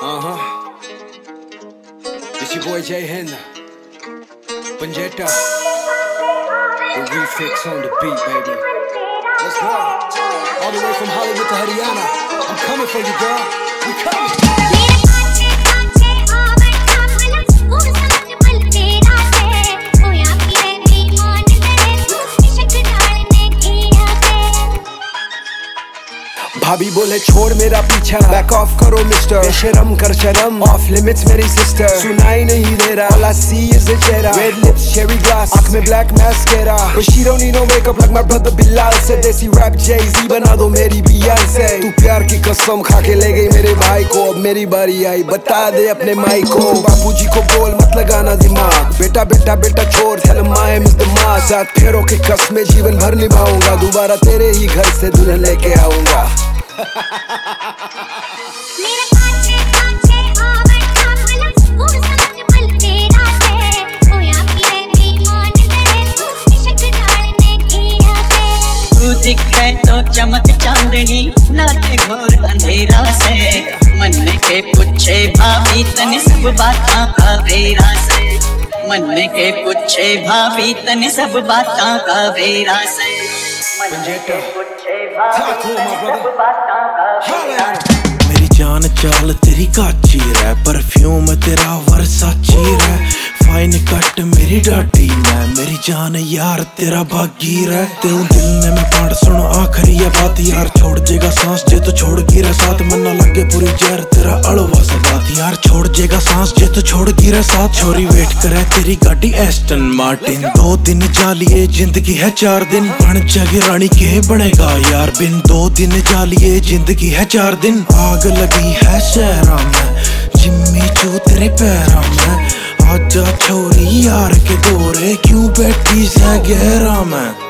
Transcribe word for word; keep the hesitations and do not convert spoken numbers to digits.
Uh-huh. It's your boy Jay Henna. Panjeta. The refix on the beat, baby. Let's go. All the way from Hollywood to Haryana. I'm coming for you, girl. We coming. भाभी बोले छोड़ मेरा पीछा, back of करो mister, बेशरम कर शर्म, of limits मेरी सिस्टर, सुनाई नहीं दे रहा, all I see is a चेहरा, red lips, cherry gloss, आँख में black mascara, but she don't need no makeup like my brother Bilal से, देसी rap Jay-Z बना दो मेरी Beyonce, तू प्यार की कसम खा के ले गई मेरे भाई को, अब मेरी बारी आई, बता दे अपने माई को, बापूजी को बोल मत लगाना दिमाग, बेटा बेटा बेटा छोड़, tell him I am his दामाद, साथ फेरों के कसमें जीवन भर निभाऊंगा, दोबारा तेरे ही घर से दुल्हन लेके आऊंगा। मेरे कांचे कांचे आ बैठा पलक वो समझ पल तेरा से होया फिरे बेईमान तेरे तू इश्क डालने की है तू दिखे तो चमक चांदनी नाचे घोर अंधेरा से मन में के पूछे भाभी तने सब बातां का बेरा से मन में के पूछे भाभी तने सब बातां का बेरा से मन में के पूछे भाभी तने सब बातां का बेरा से मेरी जान चाल तेरी काची रै, परफ्यूम तेरा वर्साची रै, फाइन कट मेरी डाटी मैं, मेरी जान यार तेरा भागी रै, तेऊ दिल ने मैं पाड़ सुनो आखिरी ये बात यार, छोड़ जेगा सांस जे तू छोड़ गिरे साथ, मन ना लगे पूरी जहर तेरा अड़वा से बात यार, छोड़ जेगा सांस जे तू छोड़ गिरे साथ, छोरी वेट करे तेरी गाड़ी एस्टन मार्टिन, दो दिन जालिए जिंदगी है चार दिन, बन जगे रानी के बनेगा यार बिन, दो दिन जालिए जिंदगी है चार दिन, आग लगी है शहरा में, जिम्मी चू तेरे पैरा में, आजा छोरी यार के गोरे क्यों बैठी से गहरा में।